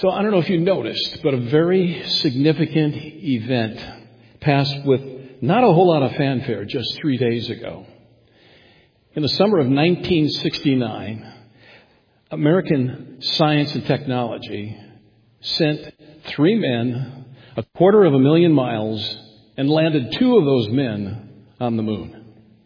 So I don't know if you noticed, but a very significant event passed with not a whole lot of fanfare just 3 days ago. In the summer of 1969, American Science and Technology sent 3 men 250,000 miles and landed 2 of those men on the moon.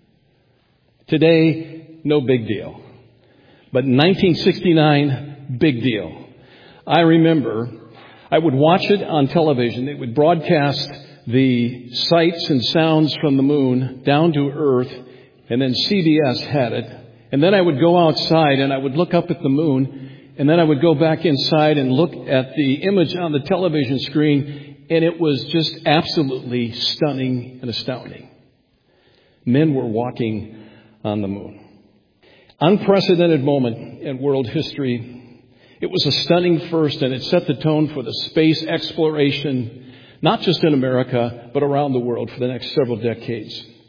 Today, no big deal. But in 1969, big deal. I remember I would watch it on television. They would broadcast the sights and sounds from the moon down to Earth, and then CBS had it. And then I would go outside and I would look up at the moon, and then I would go back inside and look at the image on the television screen, and it was just absolutely stunning and astounding. Men were walking on the moon. Unprecedented moment in world history. It was a stunning first, and it set the tone for the space exploration, not just in America, but around the world for the next several decades.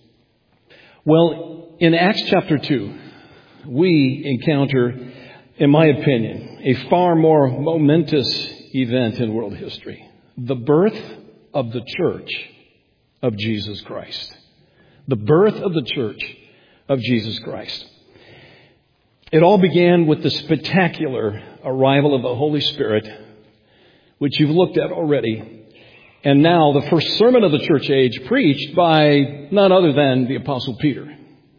Well, in Acts chapter 2, we encounter, in my opinion, a far more momentous event in world history. The birth of the Church of Jesus Christ. The birth of the Church of Jesus Christ. It all began with the spectacular arrival of the Holy Spirit, which you've looked at already. And now the first sermon of the church age preached by none other than the Apostle Peter.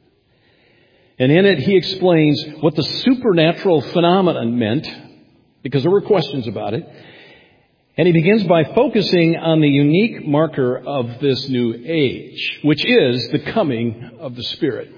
And in it he explains what the supernatural phenomenon meant, because there were questions about it. And he begins by focusing on the unique marker of this new age, which is the coming of the Spirit.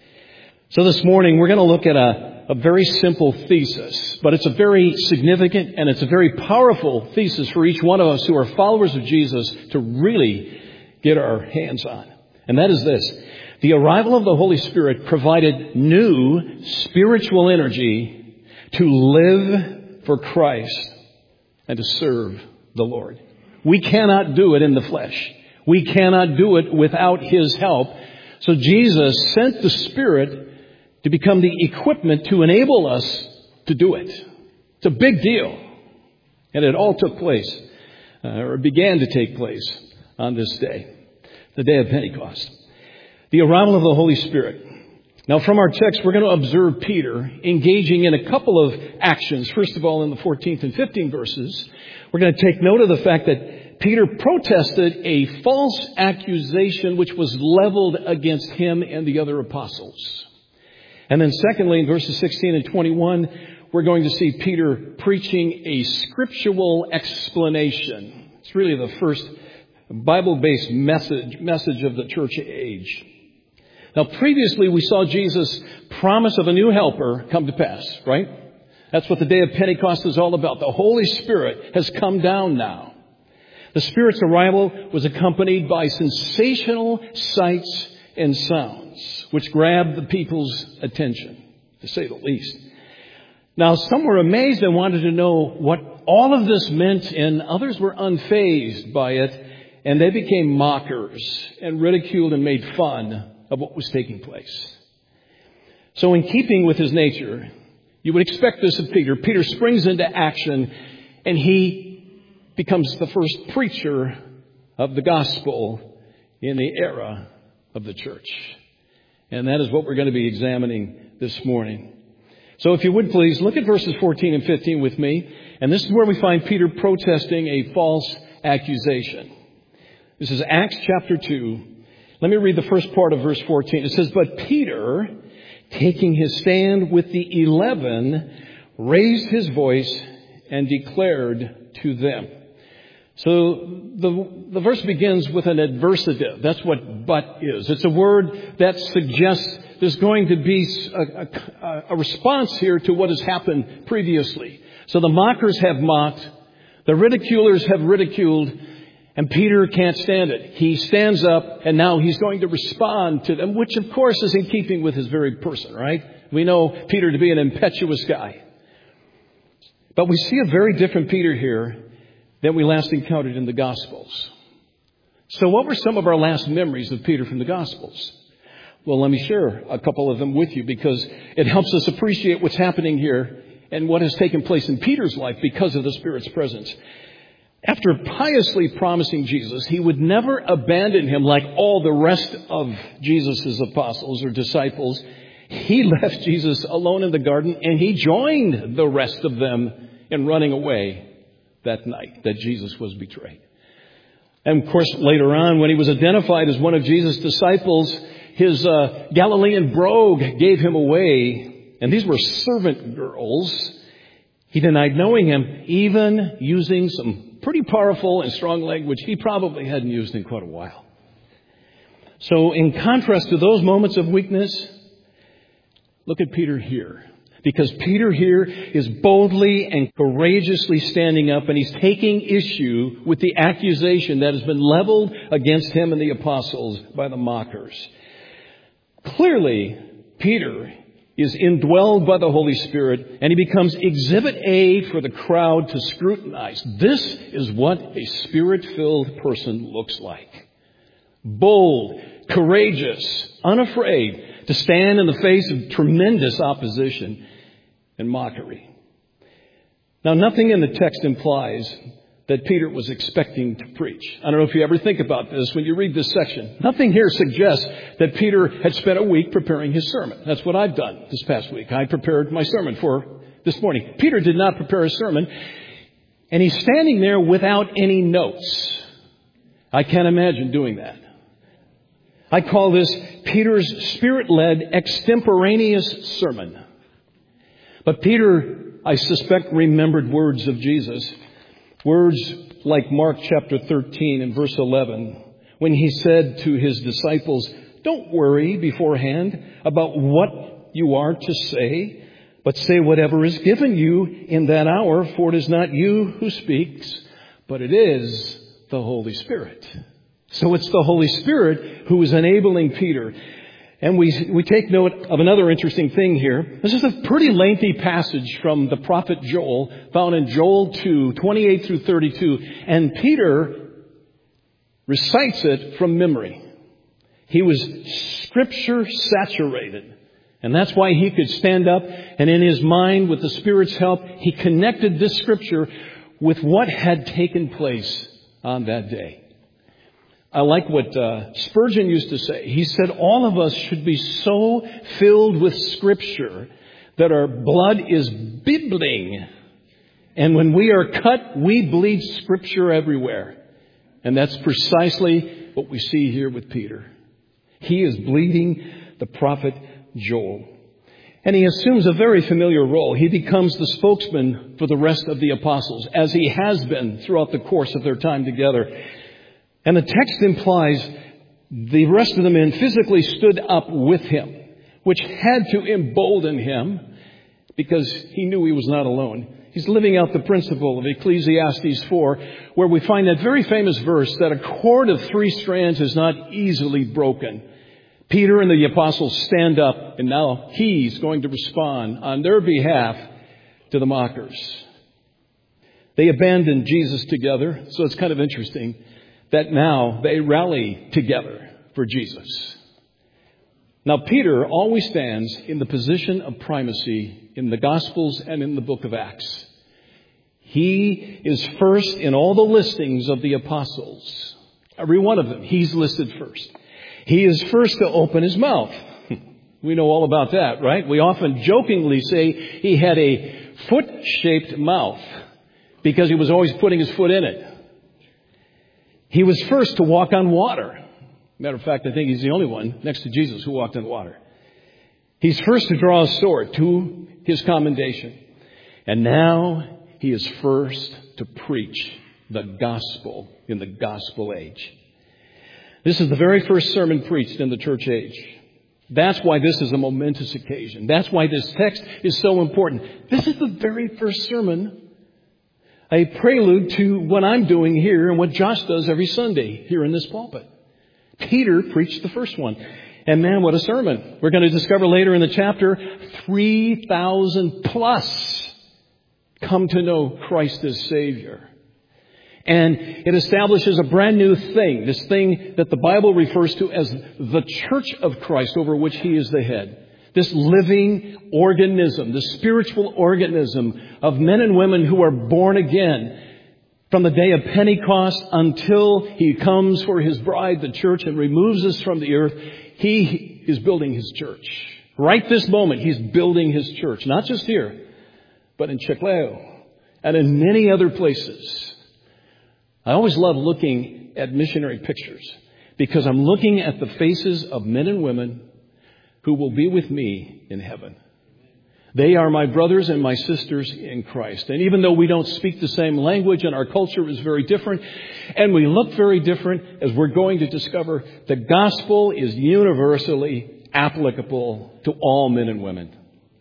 So this morning we're going to look at a very simple thesis, but it's a very significant and it's a very powerful thesis for each one of us who are followers of Jesus to really get our hands on. And that is this: the arrival of the Holy Spirit provided new spiritual energy to live for Christ and to serve the Lord. We cannot do it in the flesh. We cannot do it without His help. So Jesus sent the Spirit to become the equipment to enable us to do it. It's a big deal. And it all took place, or began to take place on this day, the day of Pentecost. The arrival of the Holy Spirit. Now from our text, we're going to observe Peter engaging in a couple of actions. First of all, in the 14th and 15th verses, we're going to take note of the fact that Peter protested a false accusation which was leveled against him and the other apostles. And then secondly, in verses 16 and 21, we're going to see Peter preaching a scriptural explanation. It's really the first Bible-based message of the church age. Now, previously we saw Jesus' promise of a new helper come to pass, right? That's what the day of Pentecost is all about. The Holy Spirit has come down now. The Spirit's arrival was accompanied by sensational sights and sounds, which grabbed the people's attention, to say the least. Now, some were amazed and wanted to know what all of this meant, and others were unfazed by it, and they became mockers and ridiculed and made fun of what was taking place. So in keeping with his nature, you would expect this of Peter. Peter springs into action, and he becomes the first preacher of the gospel in the era of the church. And that is what we're going to be examining this morning. So if you would please, look at verses 14 and 15 with me. And this is where we find Peter protesting a false accusation. This is Acts chapter 2. Let me read the first part of verse 14. It says, "But Peter, taking his stand with the 11, raised his voice and declared to them." So the verse begins with an adversative. That's what "but" is. It's a word that suggests there's going to be a response here to what has happened previously. So the mockers have mocked, the ridiculers have ridiculed, and Peter can't stand it. He stands up, and now he's going to respond to them, which of course is in keeping with his very person, right? We know Peter to be an impetuous guy. But we see a very different Peter here than we last encountered in the Gospels. So what were some of our last memories of Peter from the Gospels? Well, let me share a couple of them with you because it helps us appreciate what's happening here and what has taken place in Peter's life because of the Spirit's presence. After piously promising Jesus he would never abandon him like all the rest of Jesus' apostles or disciples, he left Jesus alone in the garden and he joined the rest of them in running away that night that Jesus was betrayed. And of course, later on, when he was identified as one of Jesus' disciples, his Galilean brogue gave him away. And these were servant girls. He denied knowing him, even using some pretty powerful and strong language he probably hadn't used in quite a while. So in contrast to those moments of weakness, look at Peter here. Because Peter here is boldly and courageously standing up, and he's taking issue with the accusation that has been leveled against him and the apostles by the mockers. Clearly, Peter is indwelled by the Holy Spirit, and he becomes Exhibit A for the crowd to scrutinize. This is what a Spirit-filled person looks like. Bold, courageous, unafraid to stand in the face of tremendous opposition and mockery. Now, nothing in the text implies that Peter was expecting to preach. I don't know if you ever think about this when you read this section. Nothing here suggests that Peter had spent a week preparing his sermon. That's what I've done this past week. I prepared my sermon for this morning. Peter did not prepare a sermon, and he's standing there without any notes. I can't imagine doing that. I call this Peter's Spirit-led extemporaneous sermon. But Peter, I suspect, remembered words of Jesus. Words like Mark chapter 13 and verse 11, when he said to his disciples, "Don't worry beforehand about what you are to say, but say whatever is given you in that hour, for it is not you who speaks, but it is the Holy Spirit." So it's the Holy Spirit who is enabling Peter. And we take note of another interesting thing here. This is a pretty lengthy passage from the prophet Joel, found in Joel 2, 28 through 32. And Peter recites it from memory. He was Scripture saturated. And that's why he could stand up and in his mind, with the Spirit's help, he connected this Scripture with what had taken place on that day. I like what Spurgeon used to say. He said, all of us should be so filled with Scripture that our blood is bibbling. And when we are cut, we bleed Scripture everywhere. And that's precisely what we see here with Peter. He is bleeding the prophet Joel. And he assumes a very familiar role. He becomes the spokesman for the rest of the apostles, as he has been throughout the course of their time together. And the text implies the rest of the men physically stood up with him, which had to embolden him because he knew he was not alone. He's living out the principle of Ecclesiastes 4, where we find that very famous verse that a cord of 3 strands is not easily broken. Peter and the apostles stand up, and now he's going to respond on their behalf to the mockers. They abandoned Jesus together, so it's kind of interesting that now they rally together for Jesus. Now, Peter always stands in the position of primacy in the Gospels and in the book of Acts. He is first in all the listings of the apostles. Every one of them, he's listed first. He is first to open his mouth. We know all about that, right? We often jokingly say he had a foot-shaped mouth because he was always putting his foot in it. He was first to walk on water. Matter of fact, I think he's the only one next to Jesus who walked on water. He's first to draw a sword to his commendation. And now he is first to preach the gospel in the gospel age. This is the very first sermon preached in the church age. That's why this is a momentous occasion. That's why this text is so important. This is the very first sermon, a prelude to what I'm doing here and what Josh does every Sunday here in this pulpit. Peter preached the first one. And man, what a sermon. We're going to discover later in the chapter, 3,000 plus come to know Christ as Savior. And it establishes a brand new thing, this thing that the Bible refers to as the church of Christ, over which he is the head. This living organism, the spiritual organism of men and women who are born again from the day of Pentecost until He comes for His bride, the church, and removes us from the earth. He is building His church. Right this moment, He's building His church. Not just here, but in Chiclayo and in many other places. I always love looking at missionary pictures because I'm looking at the faces of men and women who will be with me in heaven. They are my brothers and my sisters in Christ. And even though we don't speak the same language and our culture is very different and we look very different, as we're going to discover, the gospel is universally applicable to all men and women.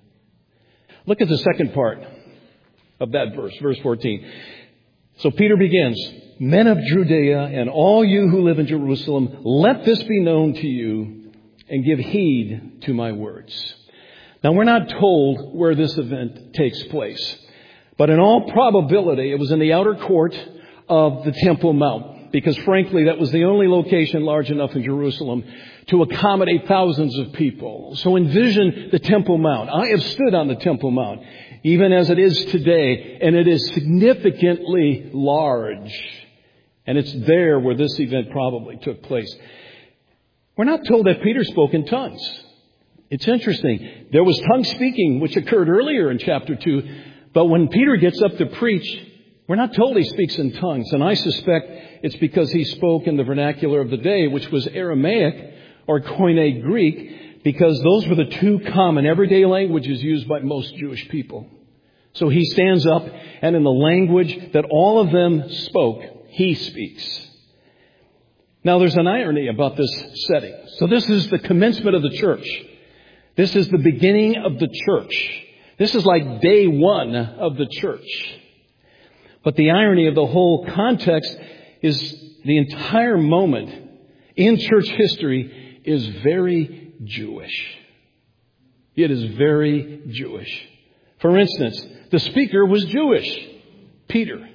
Look at the second part of that verse, verse 14. So Peter begins, "Men of Judea and all you who live in Jerusalem, let this be known to you and give heed to my words." Now, we're not told where this event takes place, but in all probability, it was in the outer court of the Temple Mount, because frankly, that was the only location large enough in Jerusalem to accommodate thousands of people. So envision the Temple Mount. I have stood on the Temple Mount, even as it is today, and it is significantly large. And it's there where this event probably took place. We're not told that Peter spoke in tongues. It's interesting. There was tongue speaking, which occurred earlier in chapter 2. But when Peter gets up to preach, we're not told he speaks in tongues. And I suspect it's because he spoke in the vernacular of the day, which was Aramaic or Koine Greek, because those were the two common everyday languages used by most Jewish people. So he stands up, and in the language that all of them spoke, he speaks. Now, there's an irony about this setting. So this is the commencement of the church. This is the beginning of the church. This is like day one of the church. But the irony of the whole context is the entire moment in church history is very Jewish. It is very Jewish. For instance, the speaker was Jewish, Peter.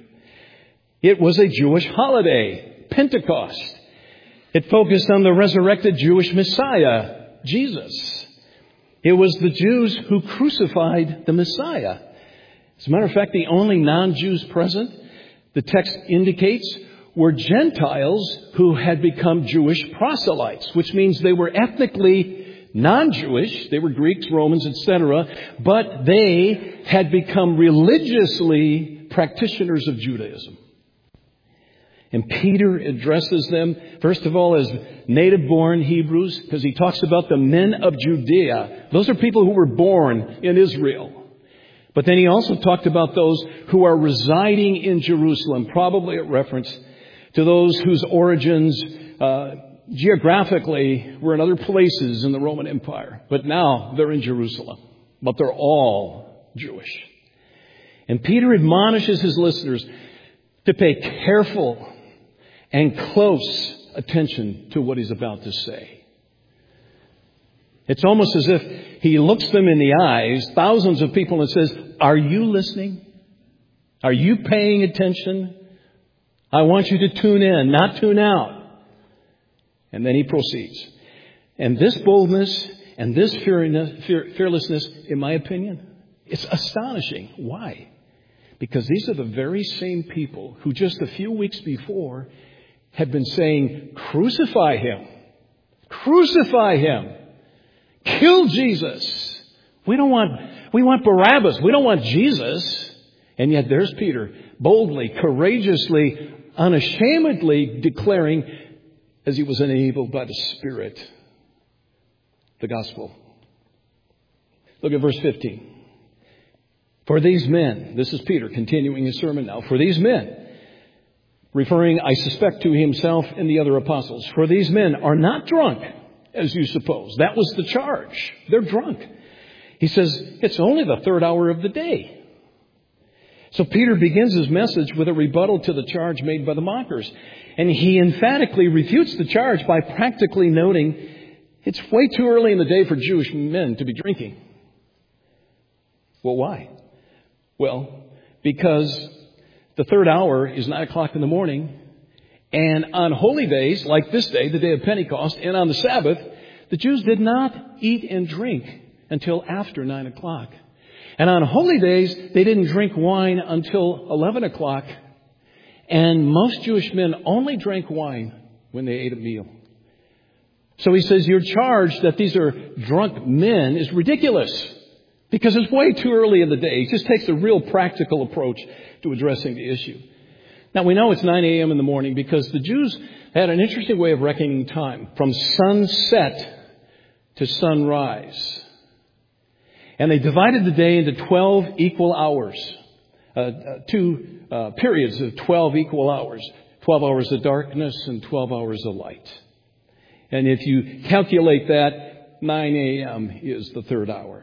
It was a Jewish holiday, Pentecost. It focused on the resurrected Jewish Messiah, Jesus. It was the Jews who crucified the Messiah. As a matter of fact, the only non-Jews present, the text indicates, were Gentiles who had become Jewish proselytes, which means they were ethnically non-Jewish. They were Greeks, Romans, etc., but they had become religiously practitioners of Judaism. And Peter addresses them, first of all, as native-born Hebrews, because he talks about the men of Judea. Those are people who were born in Israel. But then he also talked about those who are residing in Jerusalem, probably a reference to those whose origins geographically were in other places in the Roman Empire. But now they're in Jerusalem. But they're all Jewish. And Peter admonishes his listeners to pay careful and close attention to what he's about to say. It's almost as if he looks them in the eyes, thousands of people, and says, "Are you listening? Are you paying attention? I want you to tune in, not tune out." And then he proceeds. And this boldness and this fearlessness, in my opinion, it's astonishing. Why? Because these are the very same people who just a few weeks before had been saying, "Crucify him. Crucify him. Kill Jesus. We want Barabbas. We don't want Jesus." And yet there's Peter, boldly, courageously, unashamedly declaring, as he was enabled by the Spirit, the gospel. Look at verse 15. "For these men," this is Peter continuing his sermon now, "for these men," referring, I suspect, to himself and the other apostles, "for these men are not drunk, as you suppose." That was the charge. They're drunk. He says, it's only the third hour of the day. So Peter begins his message with a rebuttal to the charge made by the mockers. And he emphatically refutes the charge by practically noting it's way too early in the day for Jewish men to be drinking. Well, why? Well, because the third hour is 9 o'clock in the morning. And on holy days, like this day, the day of Pentecost, and on the Sabbath, the Jews did not eat and drink until after 9 o'clock. And on holy days, they didn't drink wine until 11 o'clock. And most Jewish men only drank wine when they ate a meal. So he says your charge that these are drunk men is ridiculous because it's way too early in the day. He just takes a real practical approach to addressing the issue. Now, we know it's 9 a.m. in the morning because the Jews had an interesting way of reckoning time from sunset to sunrise. And they divided the day into 12 equal hours, two periods of 12 equal hours, 12 hours of darkness and 12 hours of light. And if you calculate that, 9 a.m. is the third hour.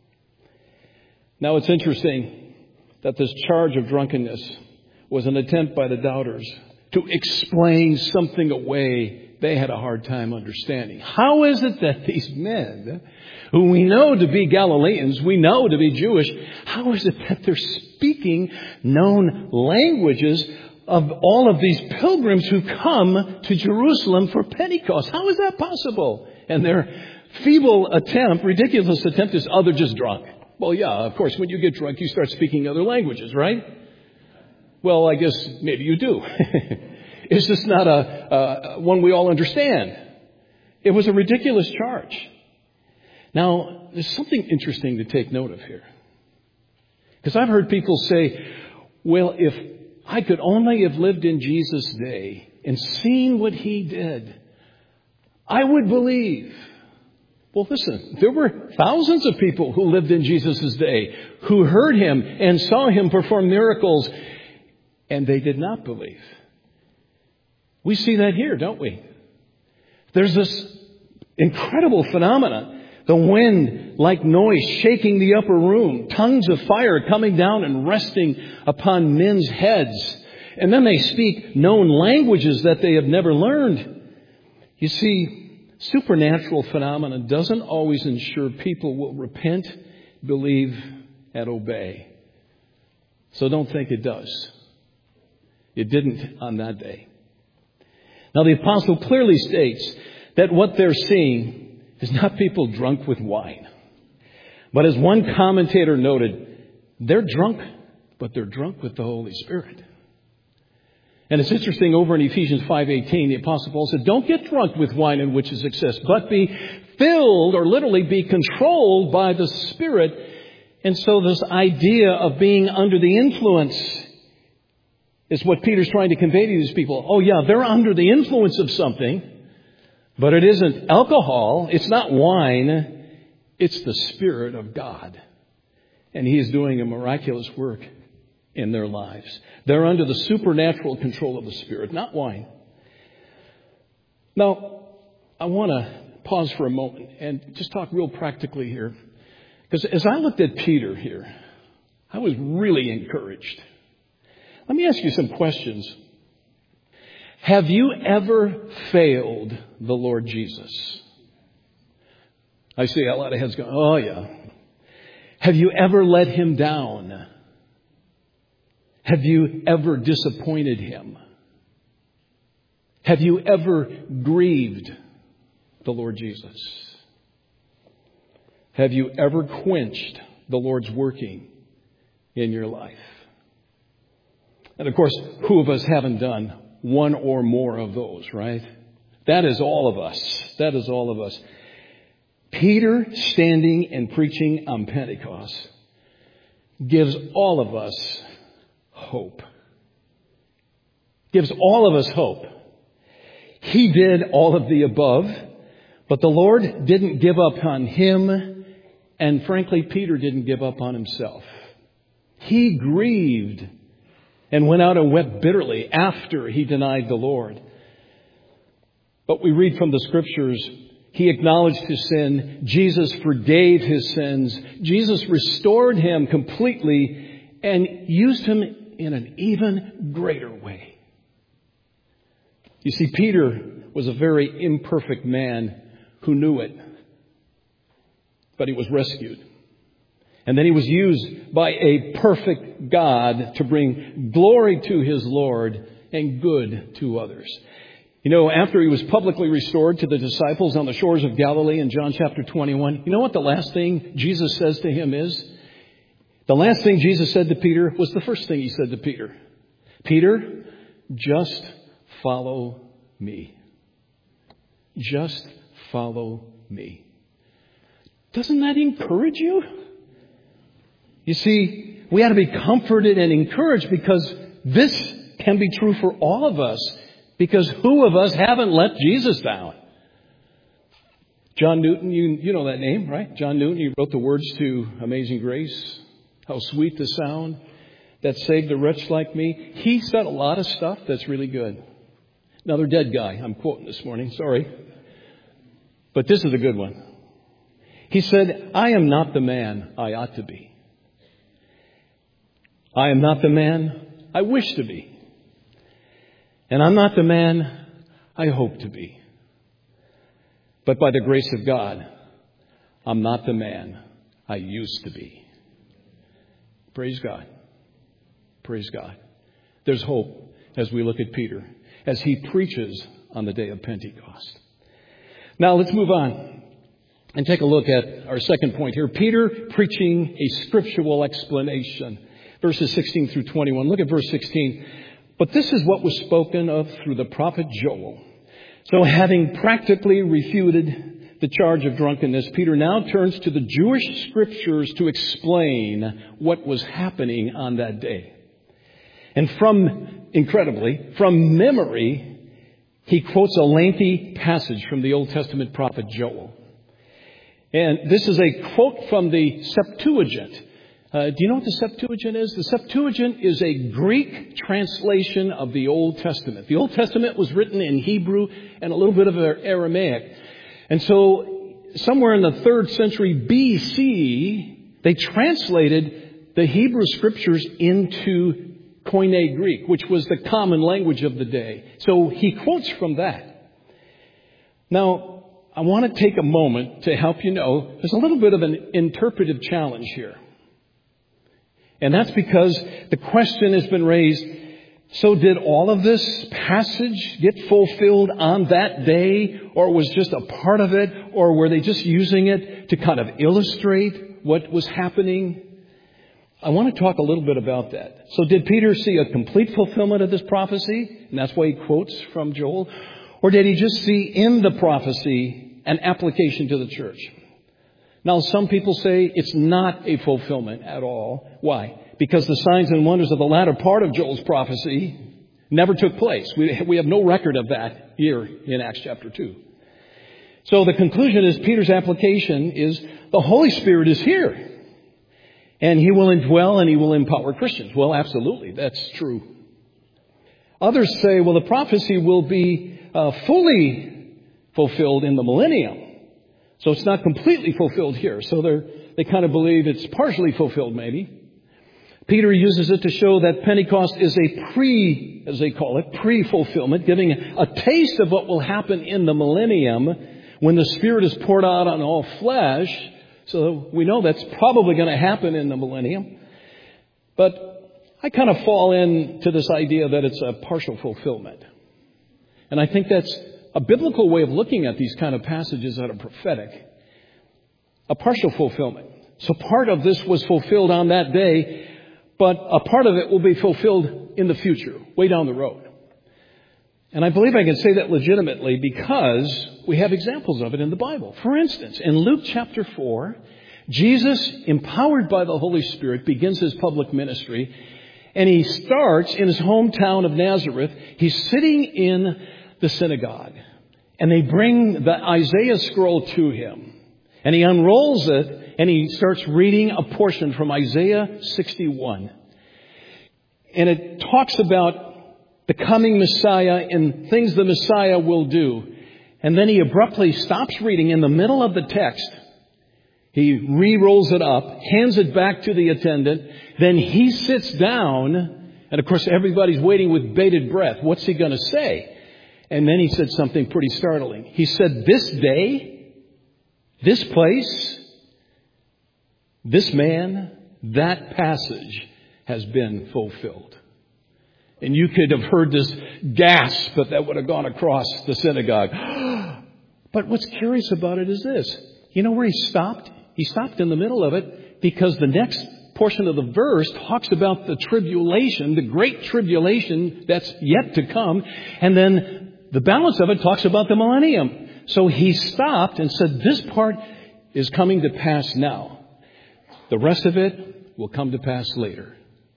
Now, it's interesting that this charge of drunkenness was an attempt by the doubters to explain something away they had a hard time understanding. How is it that these men, who we know to be Galileans, we know to be Jewish, how is it that they're speaking known languages of all of these pilgrims who come to Jerusalem for Pentecost? How is that possible? And their feeble attempt, ridiculous attempt is, they're just drunk. Well, yeah, of course, when you get drunk, you start speaking other languages, right? Well, I guess maybe you do. It's just not a one we all understand. It was a ridiculous charge. Now, there's something interesting to take note of here. Because I've heard people say, well, if I could only have lived in Jesus' day and seen what he did, I would believe. Well, listen, there were thousands of people who lived in Jesus' day who heard him and saw him perform miracles, and they did not believe. We see that here, don't we? There's this incredible phenomenon. The wind, like noise, shaking the upper room. Tongues of fire coming down and resting upon men's heads. And then they speak known languages that they have never learned. You see, supernatural phenomena doesn't always ensure people will repent, believe, and obey. So don't think it does. It didn't on that day. Now, the apostle clearly states that what they're seeing is not people drunk with wine. But as one commentator noted, they're drunk, but they're drunk with the Holy Spirit. And it's interesting, over in Ephesians 5:18, the apostle Paul said, don't get drunk with wine in which is excess, but be filled, or literally be controlled by the Spirit. And so this idea of being under the influence is what Peter's trying to convey to these people. Oh yeah, they're under the influence of something, but it isn't alcohol, it's not wine, it's the Spirit of God. And he is doing a miraculous work in their lives. They're under the supernatural control of the Spirit, not wine. Now, I want to pause for a moment and just talk real practically here. Because as I looked at Peter here, I was really encouraged. Let me ask you some questions. Have you ever failed the Lord Jesus? I see a lot of heads going, oh yeah. Have you ever let him down? Have you ever disappointed him? Have you ever grieved the Lord Jesus? Have you ever quenched the Lord's working in your life? And of course, who of us haven't done one or more of those, right? That is all of us. That is all of us. Peter standing and preaching on Pentecost gives all of us hope. Gives all of us hope. He did all of the above, but the Lord didn't give up on him, and frankly, Peter didn't give up on himself. He grieved and went out and wept bitterly after he denied the Lord. But we read from the Scriptures, he acknowledged his sin. Jesus forgave his sins. Jesus restored him completely and used him in an even greater way. You see, Peter was a very imperfect man who knew it. But he was rescued. And then he was used by a perfect God to bring glory to his Lord and good to others. You know, after he was publicly restored to the disciples on the shores of Galilee in John chapter 21, you know what the last thing Jesus says to him is? The last thing Jesus said to Peter was the first thing he said to Peter. Peter, just follow me. Just follow me. Doesn't that encourage you? You see, we ought to be comforted and encouraged because this can be true for all of us. Because who of us haven't let Jesus down? John Newton, you know that name, right? John Newton, he wrote the words to Amazing Grace. How sweet the sound that saved a wretch like me. He said a lot of stuff that's really good. Another dead guy I'm quoting this morning, sorry. But this is a good one. He said, I am not the man I ought to be. I am not the man I wish to be. And I'm not the man I hope to be. But by the grace of God, I'm not the man I used to be. Praise God. Praise God. There's hope as we look at Peter, as he preaches on the day of Pentecost. Now let's move on and take a look at our second point here. Peter preaching a scriptural explanation. Verses 16 through 21. Look at verse 16. But this is what was spoken of through the prophet Joel. So having practically refuted the charge of drunkenness, Peter now turns to the Jewish scriptures to explain what was happening on that day. And incredibly, from memory, he quotes a lengthy passage from the Old Testament prophet Joel. And this is a quote from the Septuagint. Do you know what the Septuagint is? The Septuagint is a Greek translation of the Old Testament. The Old Testament was written in Hebrew and a little bit of Aramaic. And so somewhere in the 3rd century BC, they translated the Hebrew scriptures into Koine Greek, which was the common language of the day. So he quotes from that. Now, I want to take a moment to help you know there's a little bit of an interpretive challenge here. And that's because the question has been raised, so did all of this passage get fulfilled on that day, or was just a part of it, or were they just using it to kind of illustrate what was happening? I want to talk a little bit about that. So did Peter see a complete fulfillment of this prophecy? And that's why he quotes from Joel. Or did he just see in the prophecy an application to the church? Now, some people say it's not a fulfillment at all. Why? Because the signs and wonders of the latter part of Joel's prophecy never took place. We have no record of that here in Acts chapter 2. So the conclusion is Peter's application is the Holy Spirit is here. And He will indwell and He will empower Christians. Well, absolutely, that's true. Others say, well, the prophecy will be fully fulfilled in the millennium. So it's not completely fulfilled here. So they kind of believe it's partially fulfilled, maybe. Peter uses it to show that Pentecost is a as they call it, pre-fulfillment, giving a taste of what will happen in the millennium when the Spirit is poured out on all flesh. So we know that's probably going to happen in the millennium. But I kind of fall into this idea that it's a partial fulfillment. And I think that's a biblical way of looking at these kind of passages that are prophetic. A partial fulfillment. So part of this was fulfilled on that day, but a part of it will be fulfilled in the future, way down the road. And I believe I can say that legitimately because we have examples of it in the Bible. For instance, in Luke chapter 4, Jesus, empowered by the Holy Spirit, begins His public ministry, and He starts in His hometown of Nazareth. He's sitting in the synagogue, and they bring the Isaiah scroll to Him, and He unrolls it, and He starts reading a portion from Isaiah 61. And it talks about the coming Messiah and things the Messiah will do. And then He abruptly stops reading in the middle of the text. He re-rolls it up, hands it back to the attendant. Then He sits down, and of course everybody's waiting with bated breath. What's He going to say? And then He said something pretty startling. He said, this day, this place, this man, that passage has been fulfilled. And you could have heard this gasp that would have gone across the synagogue. But what's curious about it is this. You know where he stopped? He stopped in the middle of it because the next portion of the verse talks about the tribulation, the great tribulation that's yet to come. And then the balance of it talks about the millennium. So he stopped and said, this part is coming to pass now. The rest of it will come to pass later.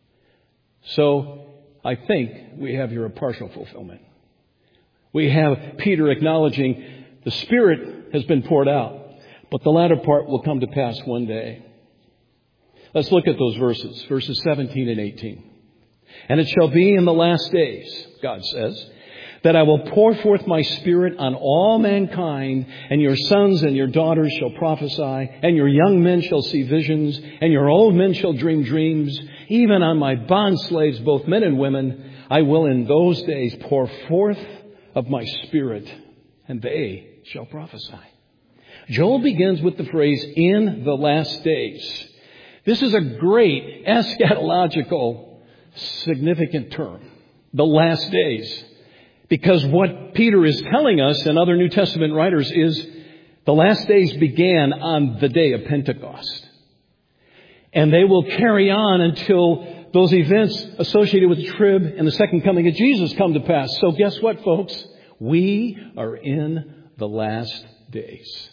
So I think we have here a partial fulfillment. We have Peter acknowledging the Spirit has been poured out, but the latter part will come to pass one day. Let's look at those verses 17 and 18. And it shall be in the last days, God says, that I will pour forth my Spirit on all mankind, and your sons and your daughters shall prophesy, and your young men shall see visions, and your old men shall dream dreams. Even on my bondslaves, both men and women, I will in those days pour forth of my Spirit, and they shall prophesy. Joel begins with the phrase, in the last days. This is a great eschatological significant term, the last days. Because what Peter is telling us and other New Testament writers is the last days began on the day of Pentecost. And they will carry on until those events associated with the trib and the second coming of Jesus come to pass. So guess what, folks? We are in the last days.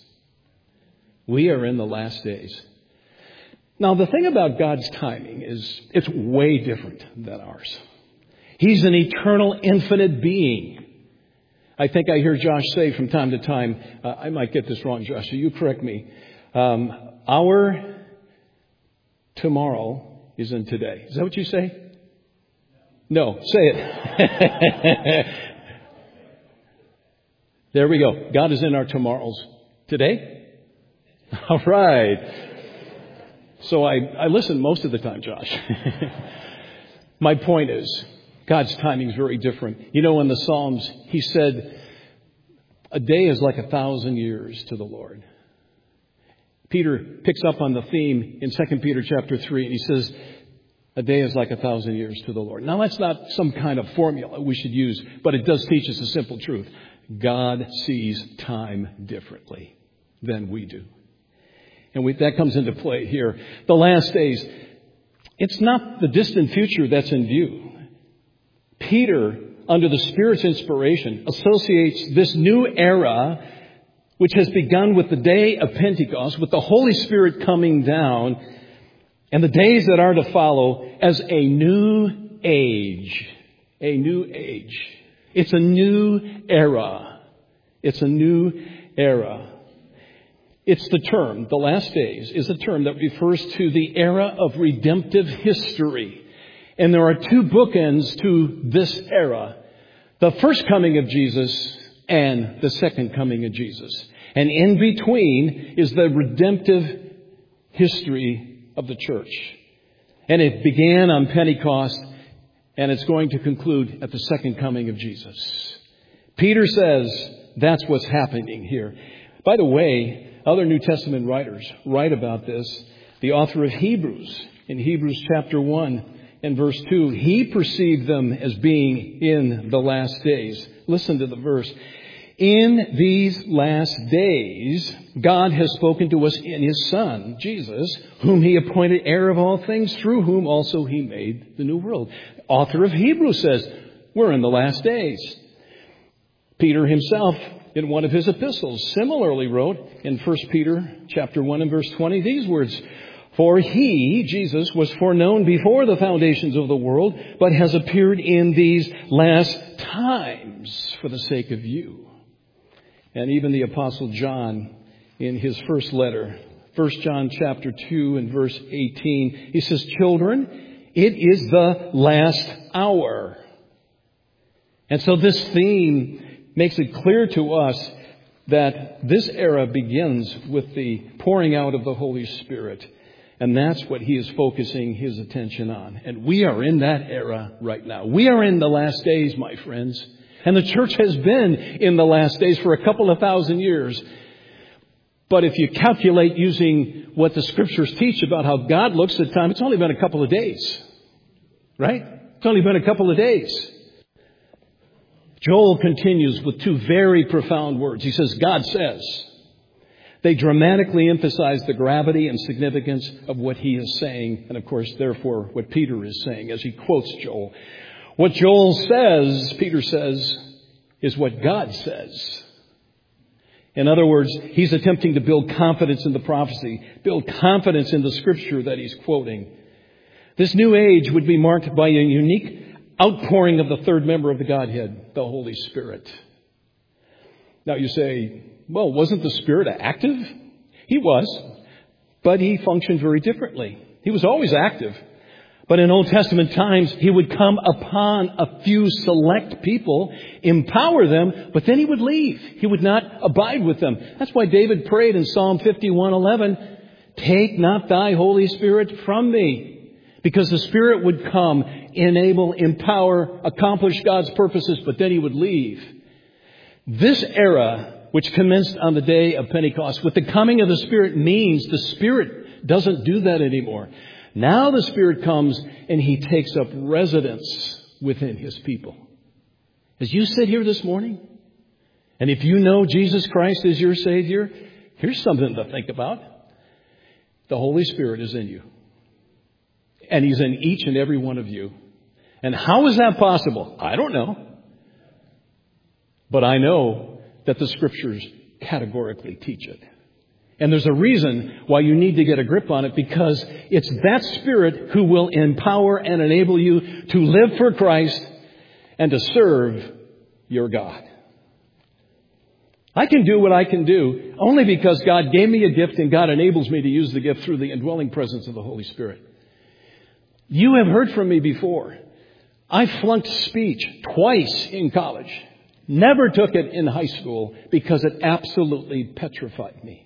We are in the last days. Now, the thing about God's timing is it's way different than ours. He's an eternal, infinite being. I think I hear Josh say from time to time, I might get this wrong, Josh, so you correct me. Our tomorrow is in today. Is that what you say? No, say it. There we go. God is in our tomorrows. Today? All right. So I listen most of the time, Josh. My point is, God's timing is very different. You know, in the Psalms, he said, a day is like 1,000 years to the Lord. Peter picks up on the theme in 2 Peter chapter 3, and he says, a day is like 1,000 years to the Lord. Now, that's not some kind of formula we should use, but it does teach us a simple truth. God sees time differently than we do. And that comes into play here. The last days, it's not the distant future that's in view. Peter, under the Spirit's inspiration, associates this new era, which has begun with the day of Pentecost, with the Holy Spirit coming down, and the days that are to follow, as a new age. A new age. It's a new era. It's a new era. It's the term, the last days, is a term that refers to the era of redemptive history. And there are two bookends to this era. The first coming of Jesus and the second coming of Jesus. And in between is the redemptive history of the church. And it began on Pentecost, and it's going to conclude at the second coming of Jesus. Peter says that's what's happening here. By the way, other New Testament writers write about this. The author of Hebrews, in Hebrews chapter 1 and verse 2, he perceived them as being in the last days. Listen to the verse. In these last days, God has spoken to us in His Son, Jesus, whom He appointed heir of all things, through whom also He made the new world. Author of Hebrews says, we're in the last days. Peter himself, in one of his epistles, similarly wrote in 1 Peter chapter 1 and verse 20 these words, for He, Jesus, was foreknown before the foundations of the world, but has appeared in these last times for the sake of you. And even the Apostle John, in his first letter, 1 John chapter 2 and verse 18, he says, children, it is the last hour. And so this theme makes it clear to us that this era begins with the pouring out of the Holy Spirit. And that's what He is focusing His attention on. And we are in that era right now. We are in the last days, my friends. And the church has been in the last days for a couple of thousand years. But if you calculate using what the Scriptures teach about how God looks at time, it's only been a couple of days. Right? It's only been a couple of days. Joel continues with two very profound words. He says, God says. They dramatically emphasize the gravity and significance of what he is saying, and of course, therefore, what Peter is saying as he quotes Joel. What Joel says, Peter says, is what God says. In other words, he's attempting to build confidence in the prophecy, build confidence in the scripture that he's quoting. This new age would be marked by a unique outpouring of the third member of the Godhead, the Holy Spirit. Now you say, well, wasn't the Spirit active? He was, but he functioned very differently. He was always active. But in Old Testament times, he would come upon a few select people, empower them, but then he would leave. He would not abide with them. That's why David prayed in Psalm 51:11, take not thy Holy Spirit from me. Because the Spirit would come, enable, empower, accomplish God's purposes, but then he would leave. This era, which commenced on the day of Pentecost, with the coming of the Spirit means the Spirit doesn't do that anymore. Now the Spirit comes and he takes up residence within his people. As you sit here this morning, and if you know Jesus Christ as your Savior, here's something to think about. The Holy Spirit is in you. And he's in each and every one of you. And how is that possible? I don't know. But I know that the Scriptures categorically teach it. And there's a reason why you need to get a grip on it, because it's that Spirit who will empower and enable you to live for Christ and to serve your God. I can do what I can do only because God gave me a gift and God enables me to use the gift through the indwelling presence of the Holy Spirit. You have heard from me before. I flunked speech twice in college. Never took it in high school because it absolutely petrified me.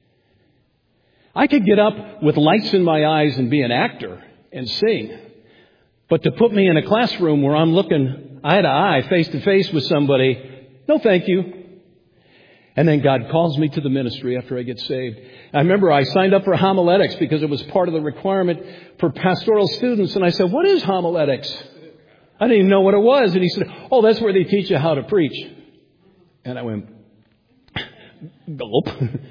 I could get up with lights in my eyes and be an actor and sing. But to put me in a classroom where I'm looking eye to eye, face to face with somebody, no thank you. And then God calls me to the ministry after I get saved. I remember I signed up for homiletics because it was part of the requirement for pastoral students. And I said, what is homiletics? I didn't even know what it was. And he said, oh, that's where they teach you how to preach. And I went, gulp.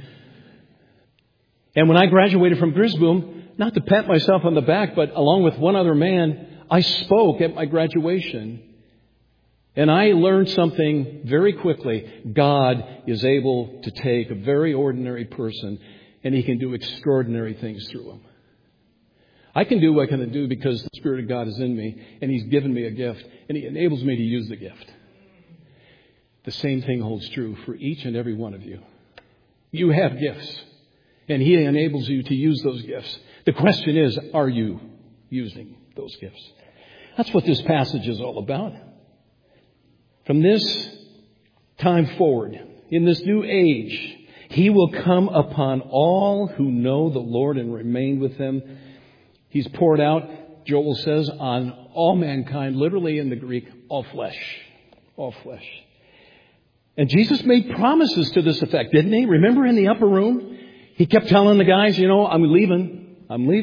And when I graduated from Grisboom, not to pat myself on the back, but along with one other man, I spoke at my graduation. And I learned something very quickly. God is able to take a very ordinary person and he can do extraordinary things through him. I can do what I can do because the Spirit of God is in me and he's given me a gift and he enables me to use the gift. The same thing holds true for each and every one of you. You have gifts and he enables you to use those gifts. The question is, are you using those gifts? That's what this passage is all about. From this time forward, in this new age, he will come upon all who know the Lord and remain with him. He's poured out, Joel says, on all mankind, literally in the Greek, all flesh. All flesh. And Jesus made promises to this effect, didn't he? Remember in the upper room? He kept telling the guys, I'm leaving.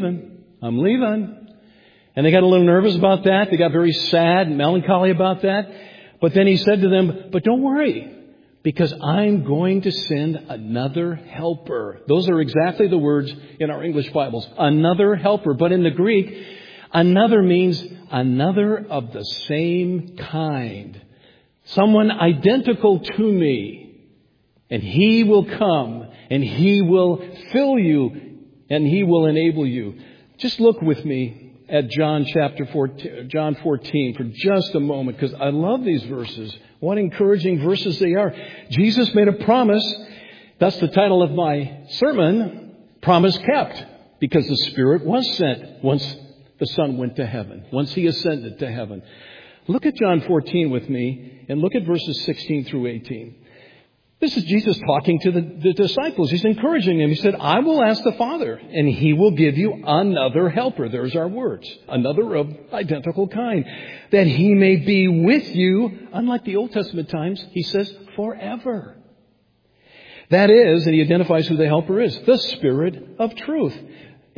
And they got a little nervous about that. They got very sad and melancholy about that. But then he said to them, but don't worry, because I'm going to send another helper. Those are exactly the words in our English Bibles. Another helper. But in the Greek, another means another of the same kind. Someone identical to me. And he will come and he will fill you and he will enable you. Just look with me at John 14 for just a moment, because I love these verses. What encouraging verses they are. Jesus made a promise. That's the title of my sermon, Promise Kept, because the Spirit was sent once the Son went to heaven, once he ascended to heaven. Look at John 14 with me and look at verses 16 through 18. This is Jesus talking to the disciples. He's encouraging them. He said, I will ask the Father, and he will give you another helper. There's our words. Another of identical kind. That he may be with you, unlike the Old Testament times, he says, forever. That is, and he identifies who the helper is, the Spirit of truth.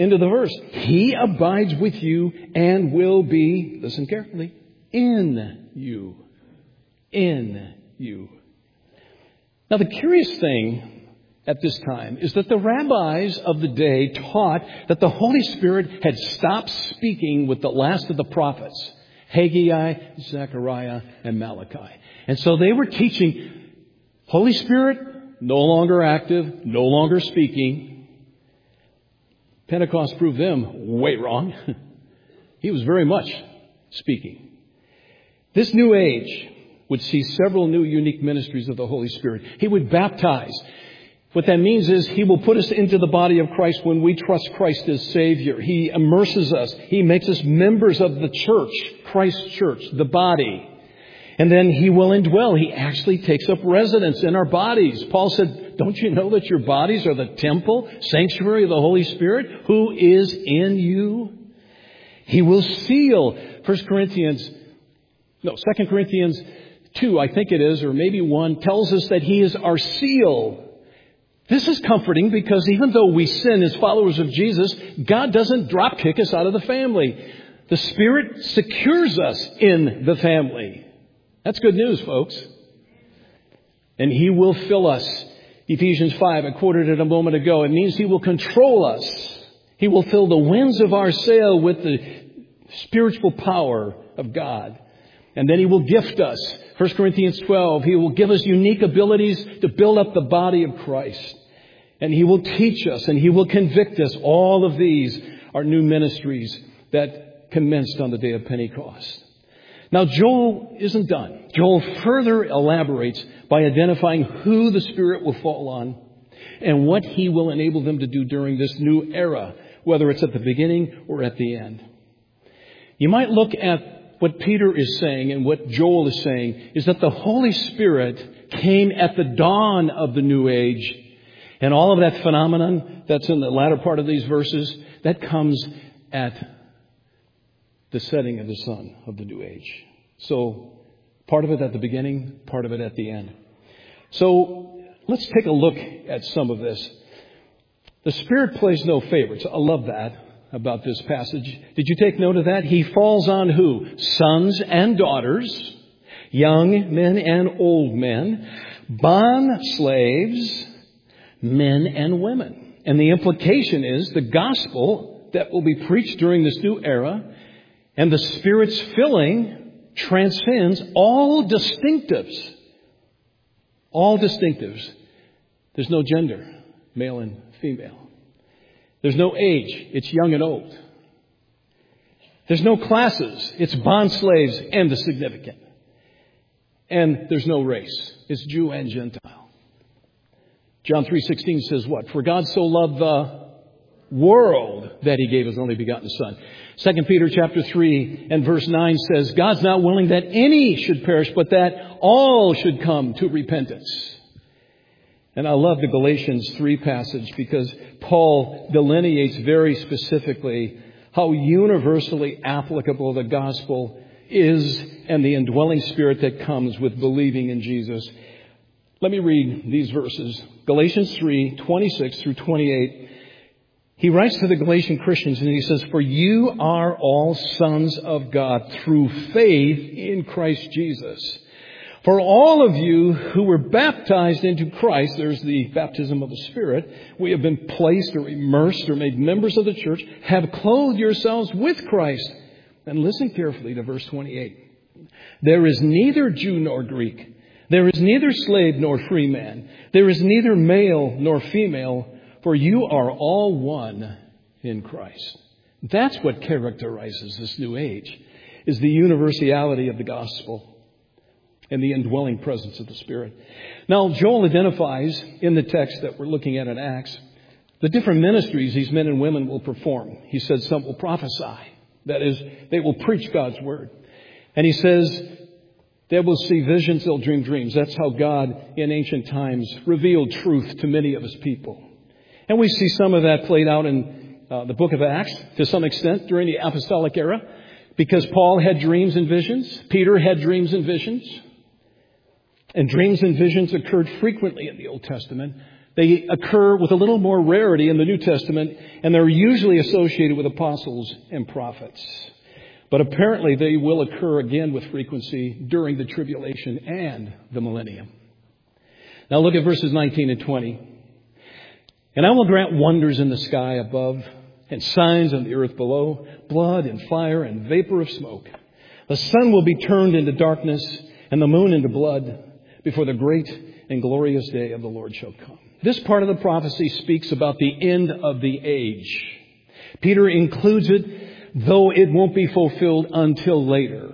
Into the verse. He abides with you and will be, listen carefully, in you. In you. Now the curious thing at this time is that the rabbis of the day taught that the Holy Spirit had stopped speaking with the last of the prophets, Haggai, Zechariah, and Malachi. And so they were teaching, Holy Spirit, no longer active, no longer speaking. Pentecost proved them way wrong. He was very much speaking. This new age would see several new unique ministries of the Holy Spirit. He would baptize. What that means is He will put us into the body of Christ when we trust Christ as Savior. He immerses us. He makes us members of the church, Christ's church, the body. And then He will indwell. He actually takes up residence in our bodies. Paul said, don't you know that your bodies are the temple, sanctuary of the Holy Spirit who is in you? He will seal. 2 Corinthians 2, I think it is, or maybe 1, tells us that He is our seal. This is comforting because even though we sin as followers of Jesus, God doesn't drop kick us out of the family. The Spirit secures us in the family. That's good news, folks. And He will fill us. Ephesians 5, I quoted it a moment ago. It means He will control us. He will fill the winds of our sail with the spiritual power of God. And then He will gift us. 1 Corinthians 12, He will give us unique abilities to build up the body of Christ. And He will teach us and He will convict us. All of these are new ministries that commenced on the day of Pentecost. Now, Joel isn't done. Joel further elaborates by identifying who the Spirit will fall on and what He will enable them to do during this new era, whether it's at the beginning or at the end. You might look at what Peter is saying and what Joel is saying is that the Holy Spirit came at the dawn of the new age. And all of that phenomenon that's in the latter part of these verses, that comes at the setting of the sun of the new age. So part of it at the beginning, part of it at the end. So let's take a look at some of this. The Spirit plays no favorites. I love that about this passage. Did you take note of that? He falls on who? Sons and daughters, young men and old men, bond slaves, men and women. And the implication is the gospel that will be preached during this new era and the Spirit's filling transcends all distinctives. All distinctives. There's no gender, male and female. There's no age. It's young and old. There's no classes. It's bond slaves and the significant. And there's no race. It's Jew and Gentile. John 3:16 says what? For God so loved the world that He gave His only begotten Son. 2 Peter chapter 3 and verse 9 says, God's not willing that any should perish, but that all should come to repentance. And I love the Galatians 3 passage because Paul delineates very specifically how universally applicable the gospel is and the indwelling Spirit that comes with believing in Jesus. Let me read these verses. Galatians 3:26 through 28. He writes to the Galatian Christians and he says, for you are all sons of God through faith in Christ Jesus. For all of you who were baptized into Christ, there's the baptism of the Spirit, we have been placed or immersed or made members of the church, have clothed yourselves with Christ. And listen carefully to verse 28. There is neither Jew nor Greek. There is neither slave nor free man. There is neither male nor female, for you are all one in Christ. That's what characterizes this new age, is the universality of the gospel and the indwelling presence of the Spirit. Now, Joel identifies in the text that we're looking at in Acts the different ministries these men and women will perform. He said some will prophesy. That is, they will preach God's word. And he says they will see visions, they'll dream dreams. That's how God in ancient times revealed truth to many of His people. And we see some of that played out in the book of Acts to some extent during the apostolic era because Paul had dreams and visions. Peter had dreams and visions. And dreams and visions occurred frequently in the Old Testament They occur with a little more rarity in the New Testament, and they're usually associated with apostles and prophets. But apparently they will occur again with frequency during the tribulation and the millennium. Now look at verses 19 and 20. And I will grant wonders in the sky above and signs on the earth below, blood and fire and vapor of smoke. The sun will be turned into darkness and the moon into blood before the great and glorious day of the Lord shall come. This part of the prophecy speaks about the end of the age. Peter includes it, though it won't be fulfilled until later.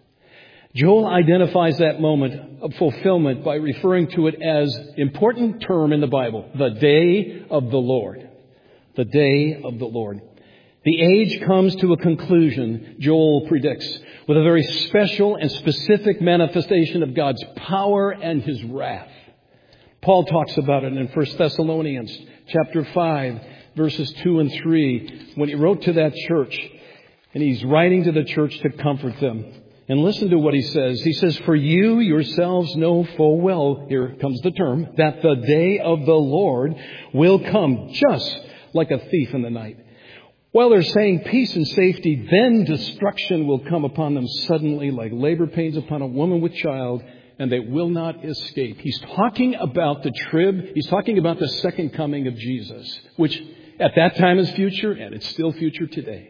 Joel identifies that moment of fulfillment by referring to it as important term in the Bible, the day of the Lord. The day of the Lord. The age comes to a conclusion, Joel predicts, with a very special and specific manifestation of God's power and His wrath. Paul talks about it in 1 Thessalonians chapter 5, verses 2 and 3, when he wrote to that church, and he's writing to the church to comfort them. And listen to what he says. He says, "For you yourselves know full well," here comes the term, "that the day of the Lord will come just like a thief in the night. While they're saying peace and safety, then destruction will come upon them suddenly like labor pains upon a woman with child, and they will not escape." He's talking about the trib. He's talking about the second coming of Jesus, which at that time is future, and it's still future today.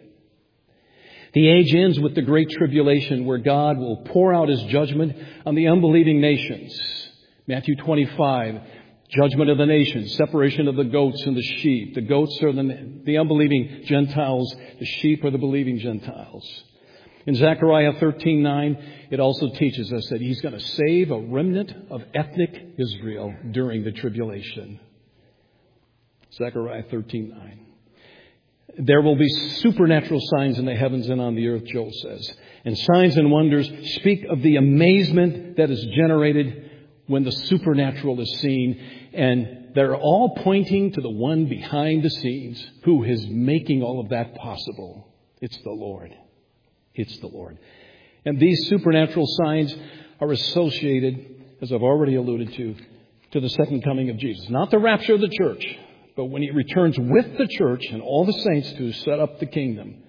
The age ends with the Great Tribulation, where God will pour out His judgment on the unbelieving nations. Matthew 25, judgment of the nations, separation of the goats and the sheep. The goats are the unbelieving Gentiles. The sheep are the believing Gentiles. In Zechariah 13:9, it also teaches us that He's going to save a remnant of ethnic Israel during the tribulation. Zechariah 13:9. There will be supernatural signs in the heavens and on the earth, Joel says. And signs and wonders speak of the amazement that is generated when the supernatural is seen. And they're all pointing to the one behind the scenes who is making all of that possible. It's the Lord. It's the Lord. And these supernatural signs are associated, as I've already alluded to the second coming of Jesus. Not the rapture of the church, but when He returns with the church and all the saints to set up the kingdom.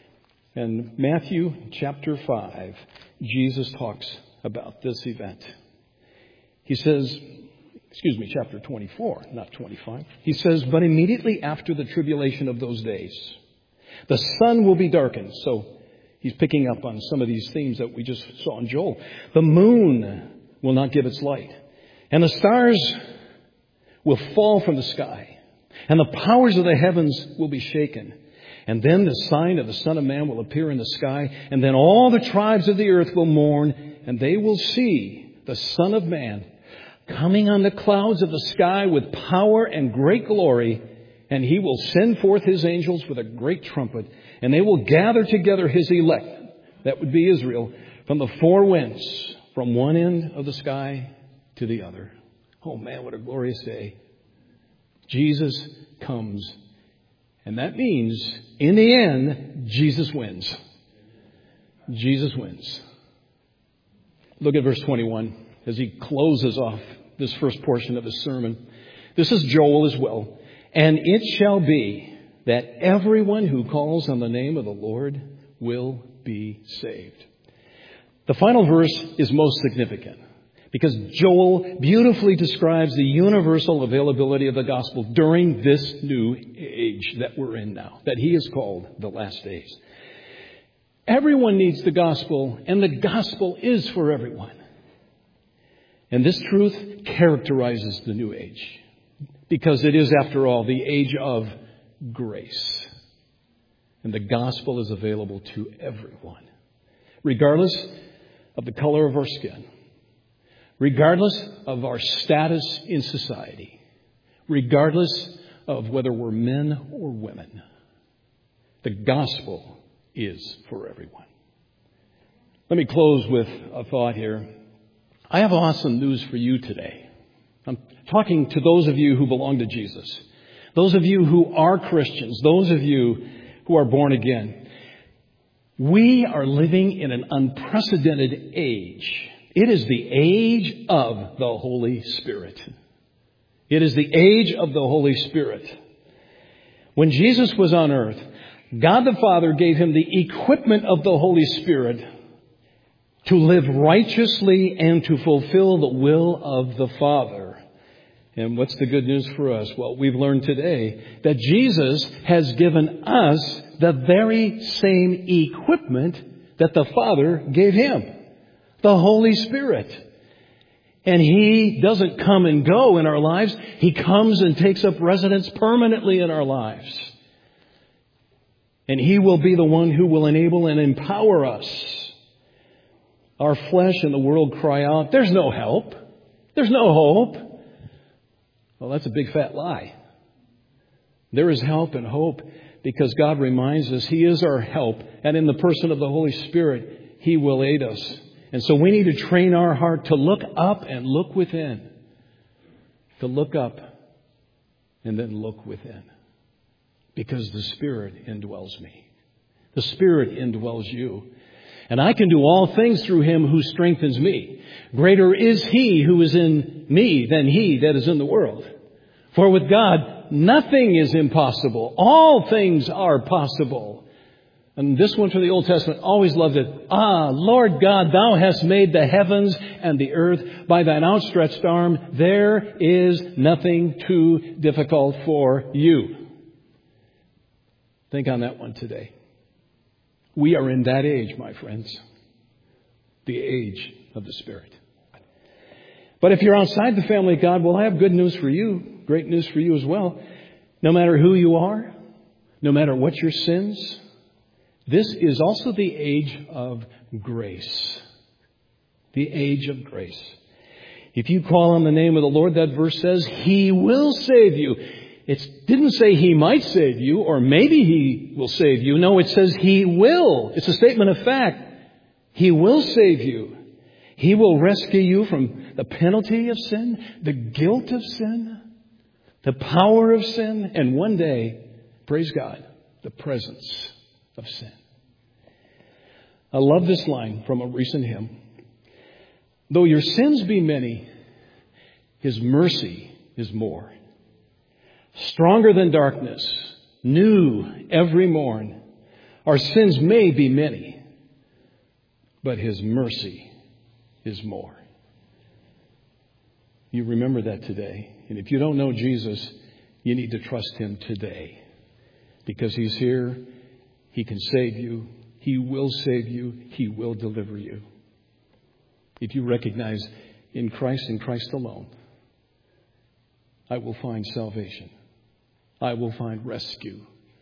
In Matthew chapter 5, Jesus talks about this event. He says, chapter 24, not 25. He says, "But immediately after the tribulation of those days, the sun will be darkened." So he's picking up on some of these themes that we just saw in Joel. "The moon will not give its light, and the stars will fall from the sky. And the powers of the heavens will be shaken. And then the sign of the Son of Man will appear in the sky. And then all the tribes of the earth will mourn. And they will see the Son of Man coming on the clouds of the sky with power and great glory. And He will send forth His angels with a great trumpet. And they will gather together His elect," that would be Israel, "from the four winds, from one end of the sky to the other." Oh man, what a glorious day. Jesus comes. And that means, in the end, Jesus wins. Jesus wins. Look at verse 21 as he closes off this first portion of his sermon. This is Joel as well. "And it shall be that everyone who calls on the name of the Lord will be saved." The final verse is most significant, because Joel beautifully describes the universal availability of the gospel during this new age that we're in now, that he has called the last days. Everyone needs the gospel, and the gospel is for everyone. And this truth characterizes the new age, because it is, after all, the age of grace. And the gospel is available to everyone, regardless of the color of our skin, regardless of our status in society, regardless of whether we're men or women. The gospel is for everyone. Let me close with a thought here. I have awesome news for you today. I'm talking to those of you who belong to Jesus, those of you who are Christians, those of you who are born again. We are living in an unprecedented age. It is the age of the Holy Spirit. It is the age of the Holy Spirit. When Jesus was on earth, God the Father gave him the equipment of the Holy Spirit to live righteously and to fulfill the will of the Father. And what's the good news for us? Well, we've learned today that Jesus has given us the very same equipment that the Father gave him, the Holy Spirit. And He doesn't come and go in our lives. He comes and takes up residence permanently in our lives. And He will be the one who will enable and empower us. Our flesh and the world cry out, there's no help. There's no hope. Well, that's a big fat lie. There is help and hope because God reminds us He is our help. And in the person of the Holy Spirit, He will aid us. And so we need to train our heart to look up and look within. To look up and then look within. Because the Spirit indwells me. The Spirit indwells you. And I can do all things through Him who strengthens me. Greater is He who is in me than he that is in the world. For with God, nothing is impossible. All things are possible. And this one from the Old Testament, always loved it. Ah, Lord God, Thou hast made the heavens and the earth by Thine outstretched arm. There is nothing too difficult for You. Think on that one today. We are in that age, my friends. The age of the Spirit. But if you're outside the family of God, well, I have good news for you. Great news for you as well. No matter who you are, no matter what your sins, this is also the age of grace. The age of grace. If you call on the name of the Lord, that verse says, He will save you. It didn't say He might save you or maybe He will save you. No, it says He will. It's a statement of fact. He will save you. He will rescue you from the penalty of sin, the guilt of sin, the power of sin, and one day, praise God, the presence of sin. I love this line from a recent hymn. Though your sins be many, His mercy is more. Stronger than darkness, new every morn. Our sins may be many, but His mercy is more. You remember that today. And if you don't know Jesus, you need to trust Him today. Because He's here. He can save you. He will save you. He will deliver you. If you recognize in Christ and Christ alone, I will find salvation. I will find rescue.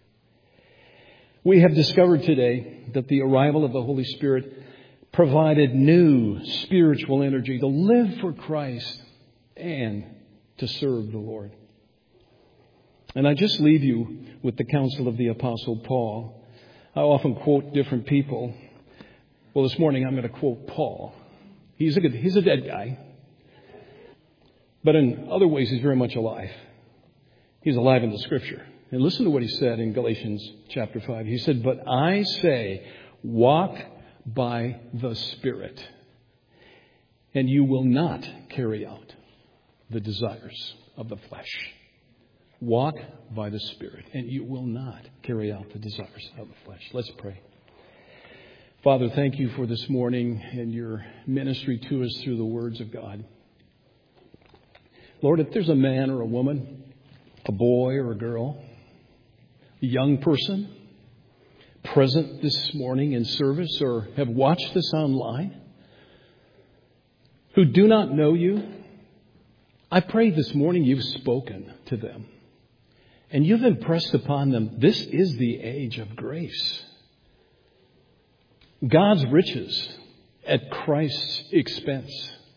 We have discovered today that the arrival of the Holy Spirit provided new spiritual energy to live for Christ and to serve the Lord. And I just leave you with the counsel of the Apostle Paul. I often quote different people. Well, this morning I'm going to quote Paul. He's a dead guy. But in other ways, he's very much alive. He's alive in the Scripture. And listen to what he said in Galatians chapter 5. He said, but I say, walk by the Spirit, and you will not carry out the desires of the flesh. Walk by the Spirit, and you will not carry out the desires of the flesh. Let's pray. Father, thank You for this morning and Your ministry to us through the words of God. Lord, if there's a man or a woman, a boy or a girl, a young person present this morning in service or have watched this online who do not know You, I pray this morning You've spoken to them and You've impressed upon them this is the age of grace. God's riches at Christ's expense.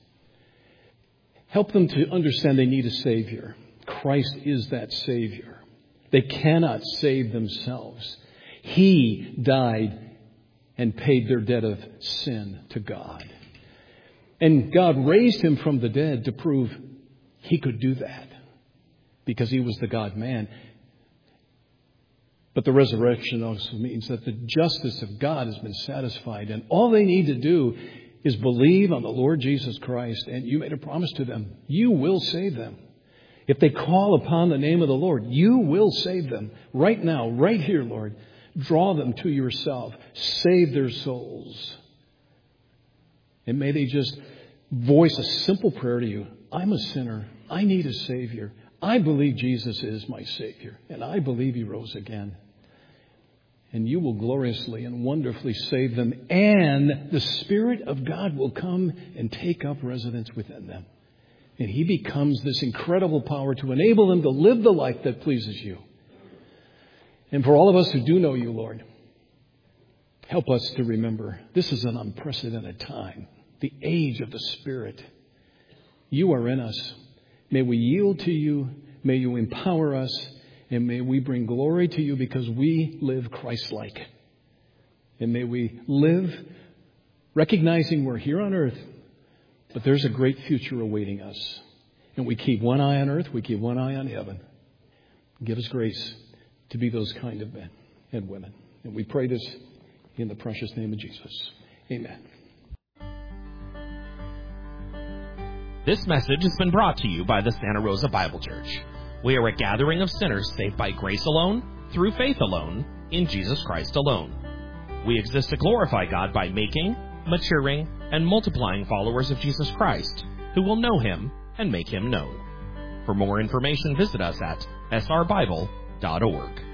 Help them to understand they need a Savior. Christ is that Savior. They cannot save themselves. He died and paid their debt of sin to God. And God raised Him from the dead to prove He could do that because He was the God-man. But the resurrection also means that the justice of God has been satisfied. And all they need to do is believe on the Lord Jesus Christ. And You made a promise to them. You will save them. If they call upon the name of the Lord, you will save them. Right now, right here, Lord. Draw them to yourself. Save their souls. And may they just voice a simple prayer to you. I'm a sinner. I need a Savior. I believe Jesus is my Savior. And I believe He rose again. And you will gloriously and wonderfully save them. And the Spirit of God will come and take up residence within them. And He becomes this incredible power to enable them to live the life that pleases you. And for all of us who do know you, Lord, help us to remember this is an unprecedented time. The age of the Spirit. You are in us. May we yield to you. May you empower us. And may we bring glory to you because we live Christ-like. And may we live recognizing we're here on earth, but there's a great future awaiting us. And we keep one eye on earth. We keep one eye on heaven. Give us grace to be those kind of men and women. And we pray this in the precious name of Jesus. Amen. This message has been brought to you by the Santa Rosa Bible Church. We are a gathering of sinners saved by grace alone, through faith alone, in Jesus Christ alone. We exist to glorify God by making, maturing, and multiplying followers of Jesus Christ, who will know Him and make Him known. For more information, visit us at srbible.org.